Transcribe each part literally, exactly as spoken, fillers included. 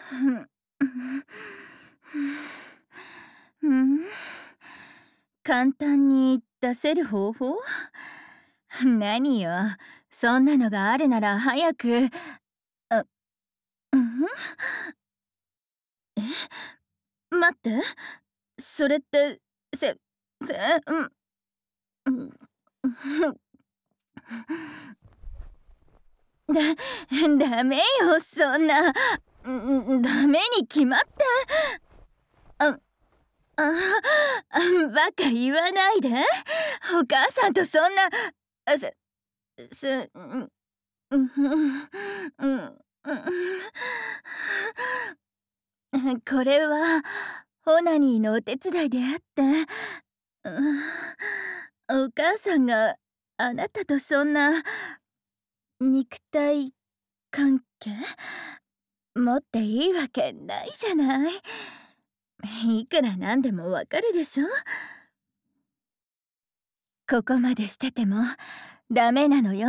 うん、簡単に出せる方法？何よ、そんなのがあるなら早く。あ、うん？え、待って、それって、せせうん、うん、だダメよ、そんな。んん、ダメに決まって。あああ、バカ言わないで。お母さんとそんな、あ、すすうん、うん、うん、うん、これはオナニーのお手伝いであって、うん、お母さんがあなたとそんな肉体関係持っていいわけないじゃない。いくらなんでもわかるでしょ。ここまでしててもダメなのよ。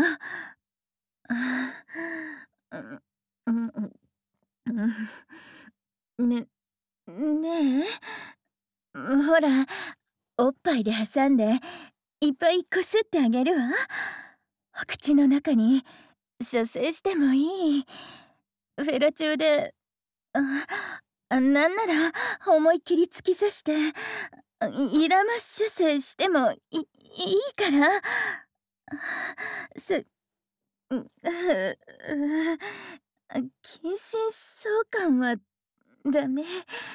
うん、うん、うん、ねねえ、ほら、おっぱいで挟んでいっぱいこすってあげるわ。お口の中に射精してもいい。フェラチオで、あ、なんなら思いっきり突き刺して、イラマッシュ精してもいいいから。すうん、近親相関はダメ。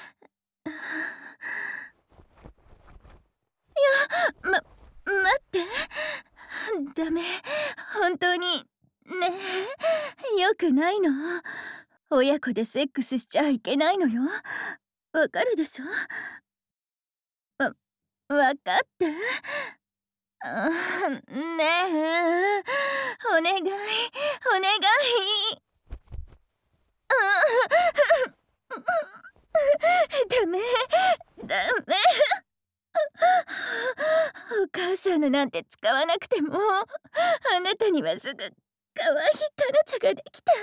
ま待って。ダメ。本当にねえ、よくないの。親子でセックスしちゃいけないのよ。わかるでしょ？わ分かって。あーねえ、お願いお願い。ダメダメ。お母さんのなんて使わなくても、あなたにはすぐ可愛い彼女ができた。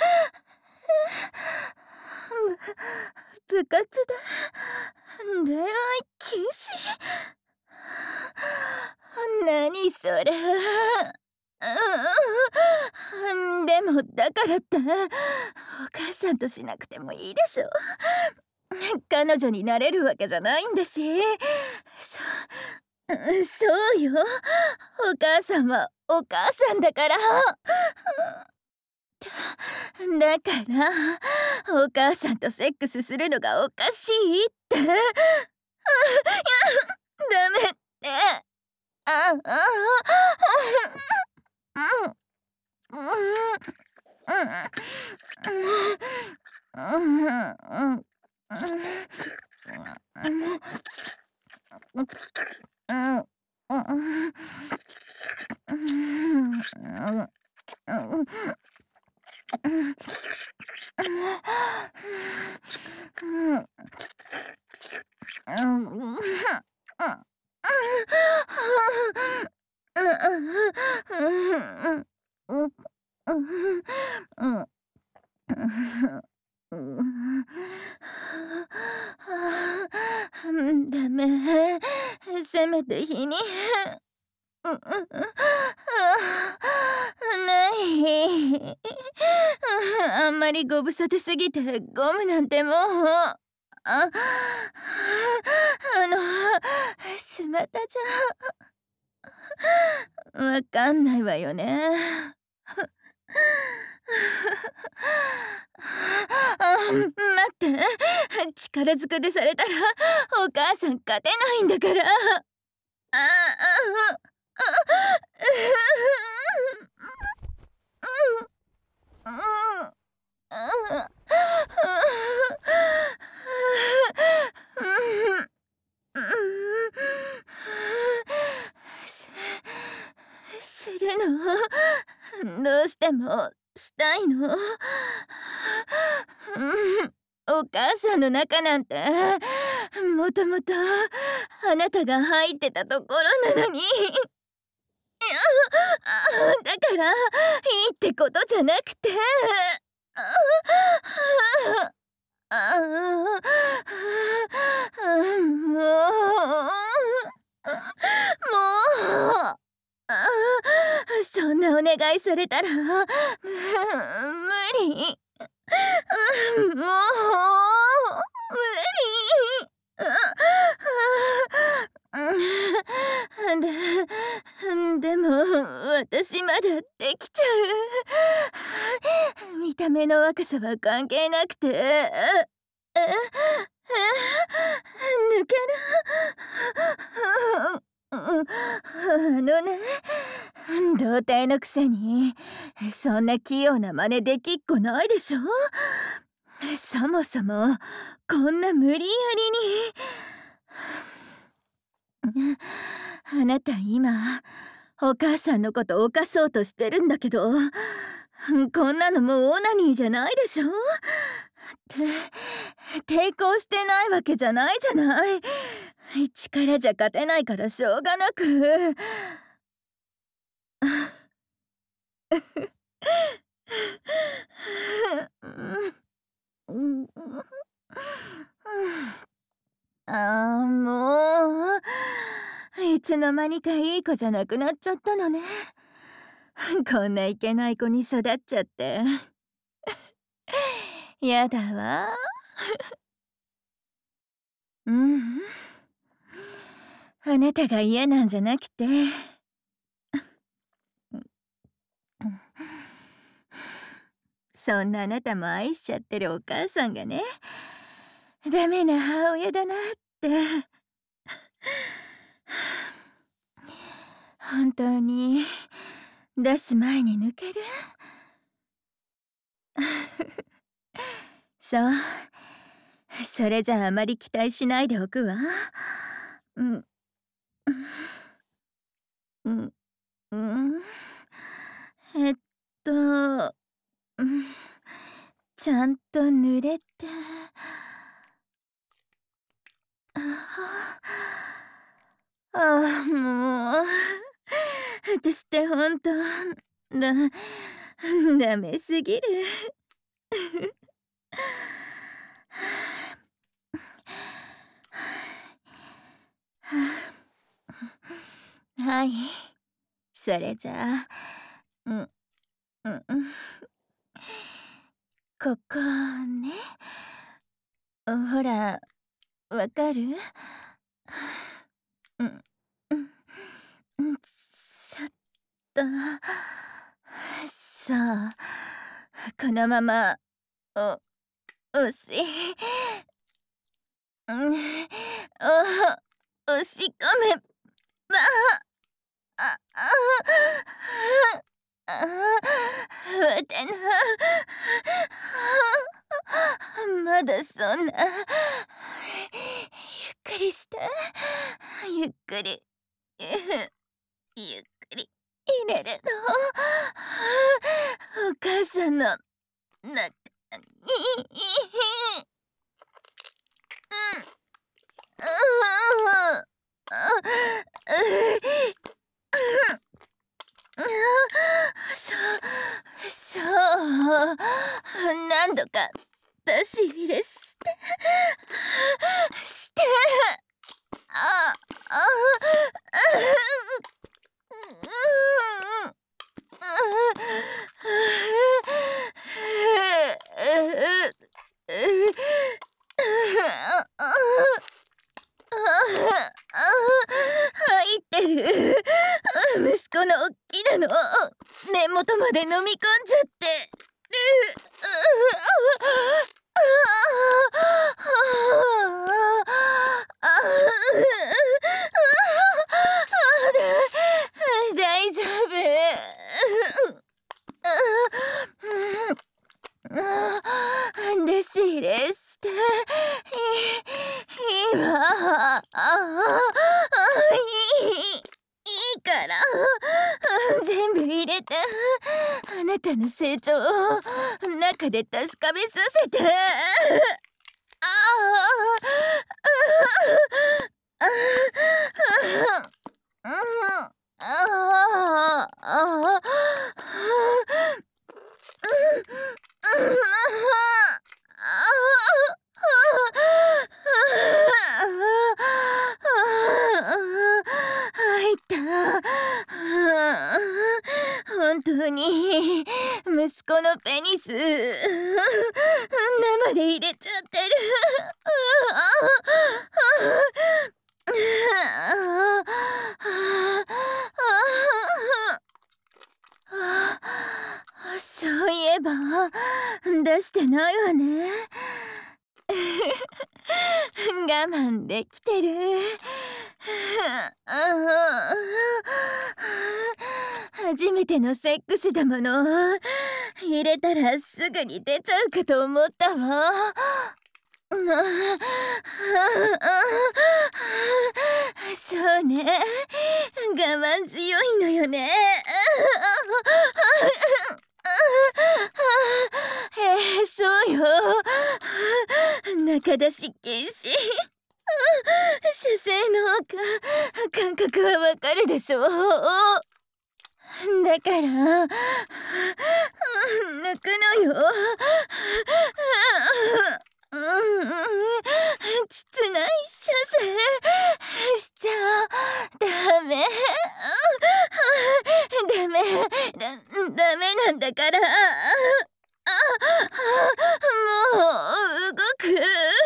部活だ。恋愛禁止。何それ。うん、でもだからってお母さんとしなくてもいいでしょ。彼女になれるわけじゃないんだし。そそうよ。お母さんはお母さんだから。だからお母さんとセックスするのがおかしいって。ダメって。ああうんうんうんダメ。せめて日に。ない。あんまりご無沙汰すぎてゴムなんてもう。ああのスマタじゃわかんないわよね。あ、待って。力ずくでされたらお母さん勝てないんだから。ああ、すするの？どうしてもしたいの？お母さんの中なんてもともとあなたが入ってたところなのに。だからいいってことじゃなくて。 ああ、もう、もう、あ、そんなお願いされたら、無理。もう、無理。で、でも私まだできちゃう。見た目の若さは関係なくて、え、え、抜ける。あのね、童貞のくせにそんな器用な真似できっこないでしょ。そもそもこんな無理やりに。あなた今お母さんのこと犯そうとしてるんだけど、こんなのもうオナニーじゃないでしょ。って抵抗してないわけじゃないじゃない。力じゃ勝てないからしょうがなく。ああ、もういつの間にかいい子じゃなくなっちゃったのね。こんないけない子に育っちゃってやだわ。うん、あなたが嫌なんじゃなくて、そんなあなたも愛しちゃってるお母さんがね、ダメな母親だなって本当に出す前に抜ける。そう、それじゃああまり期待しないでおくわ。うん、うん、うん、えっと、うん、ちゃんと濡れて、ああ、もう私ってほんとだダメすぎる。はい、それじゃあ、うん、うん、ここね。ほら、わかる？うん、うん、うん、ちょっと、そう、このまま、お押しうん、お押し込めば、あ、あ、あ、わてな、まだそんな、ゆっくりして、ゆっくり、ゆっくり入れるの。お母さんの中に。そうそう、何度か出し入れしてしてああ入ってる。息子のおっきなの根元まで飲み込んじゃってる。大丈夫。出し入れして今いいいいから全部入れて、あなたの成長を中で確かめさせて。ああのペニス生で入れちゃってる。そういえば出してないわね。我慢できてる。初めてのセックスだもの。入れたらすぐに出ちゃうかと思ったわ。そうね、我慢強いのよね。えー、そうよ。中出し禁止。射精の感覚はわかるでしょう。だから抜くのよ。膣内射精しちゃダメ。ダメだ、ダメなんだから。もう動く。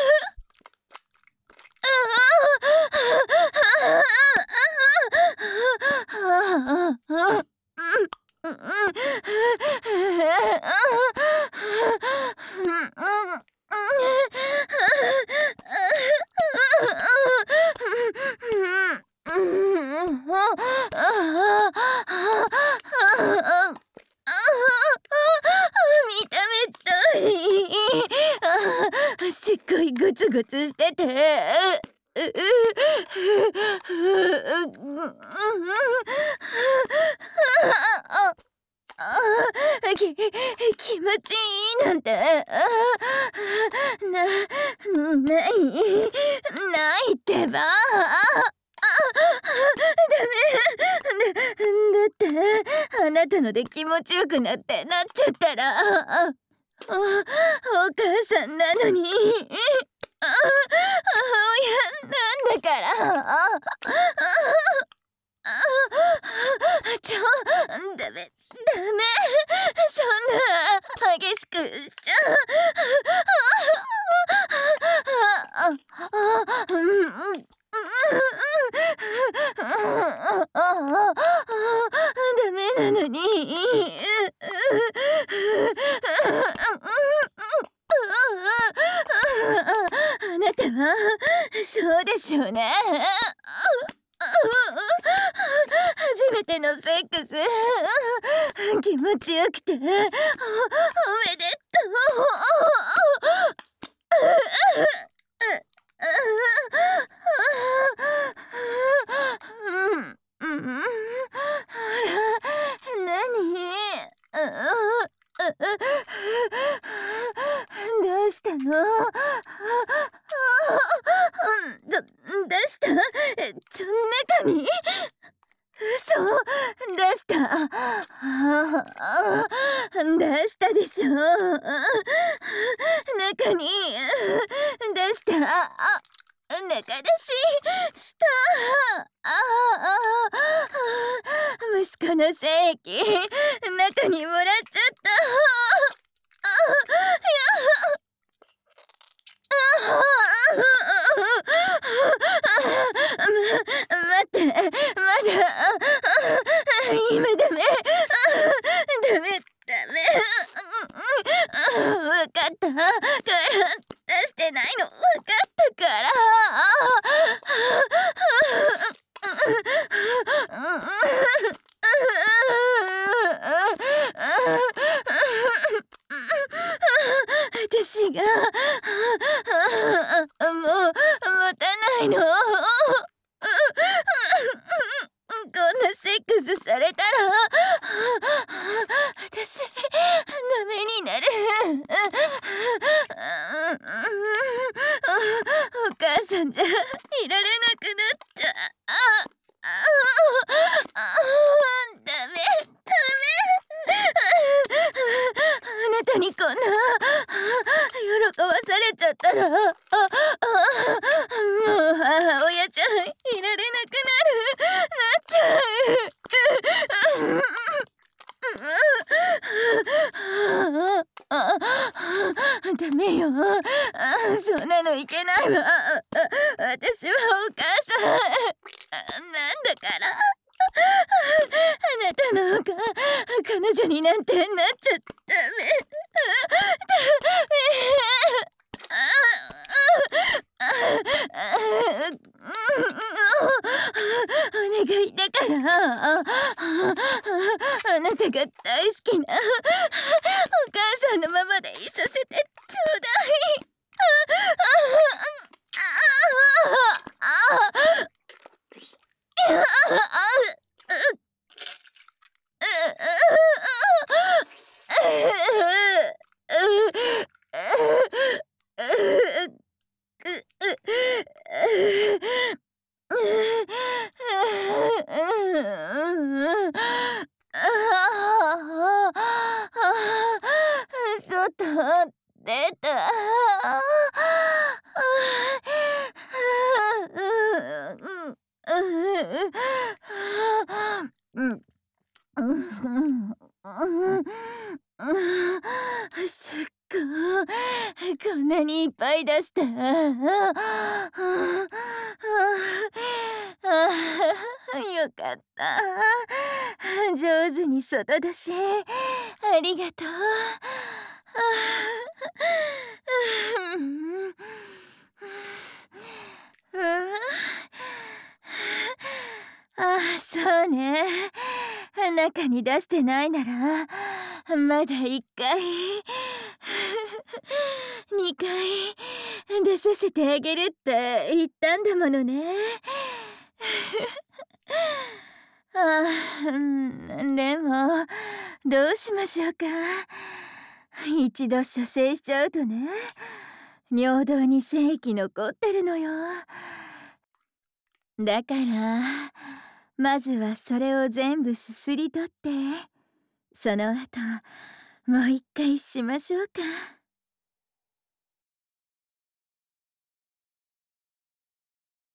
見た目といい。すっごいグツグツしてて。き気持ちいいなんてなないないってば。ダメだ、だってあなたので気持ちよくなってなっちゃったらお、お母さんなのに母親なんだから。ちょ、ダメダメ、そんな激しくしちゃダメなのに。あなたはそうでしょうね。初めてのセックス気持ちよくてお、おめでとう。うん、あら、なに？どうしたの？ど、出した？ちょ、中に？嘘？出した？出したでしょ？中に出した？あ、中出しした。息子の精液中にもらっちゃった。ま、待って、まだ今ダメダメダメ。わかったから出してないのわかったから。私がもう持たないの。こんなセックスされたら私ダメになる。お母さんじゃいられなくなっちゃう。ダメダメ。あなたにこんな喜ばされちゃったらもう母親じゃいられなくなる。なっちゃう。 あ、ダメよ。あ、そんなのいけないわ。あ、私はお母さんなんだから。あなたのが彼女になんてなっちゃダメ。ダメ。お願いだからあなたが大好きなお母さんのままでいさせてちょうだい。外出た。すっごいこんなにいっぱい出した。よかった。上手に外だしありがとう。ああ、そうね。中に出してないならまだいっかいにかい出させてあげるって言ったんだものね。ああ、でもどうしましょうか。一度射精しちゃうとね、尿道に精液残ってるのよ。だからまずはそれを全部すすり取って、その後もう一回しましょうか。